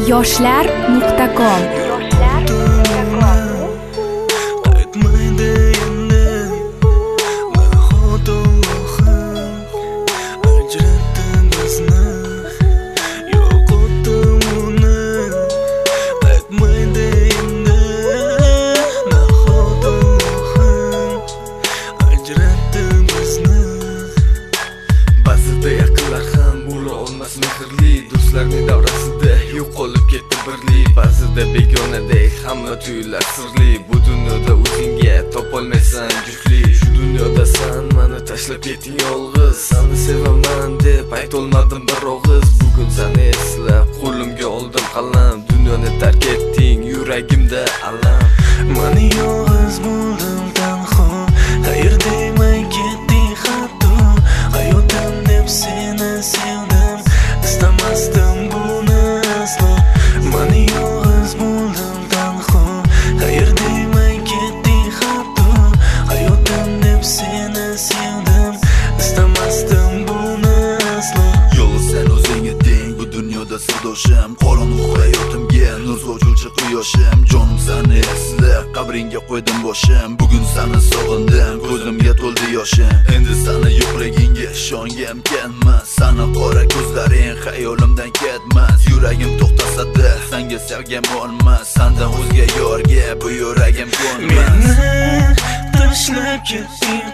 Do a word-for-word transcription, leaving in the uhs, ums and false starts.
yoshlar nuqta com. Ba'zida yaqinlar ham bo'la olmas mehrli, do'stlarning davrasida yo'qolib ketdi birlik. Ba'zida begonadek hamma tuyular sirli, bu dunyoda o'zingga topolmaysan juftlik. Shu dunyoda san meni tashlab ketding yolg'iz, seni sevaman deb aytolmadim bir og'iz. Bugun seni eslab qo'limga oldim qalam, dunyoni tark etding yuragimda alam. Meni yolg'iz bo'ldim tanho, qayerdayman ketding hatto. Hayotim deb seni sevdim, istamasdim buni aslo. Meni yolg'iz bo'ldim tanho, qayerdayman ketding hatto. Hayotim deb seni sevdim, istamasdim buni aslo. Yolg'iz sen o'zing eding bu dunyoda sirdoshim, qorong'u hayotimga nur sochuvchi quyoshim. Jonim seni eslab qabringga qo'ydim boshim, bugun seni sog'indim, ko'zimga to'ldi yoshim. Endi seni yo'qligingga ishongim kelmas, seni qora ko'zlaring xayolimdan ketmas. Yuragim to'xtasada senga sevgim bo'lmas, sendan o'zga yorga bu yuragim ko'nmas. Meni tashlab ketding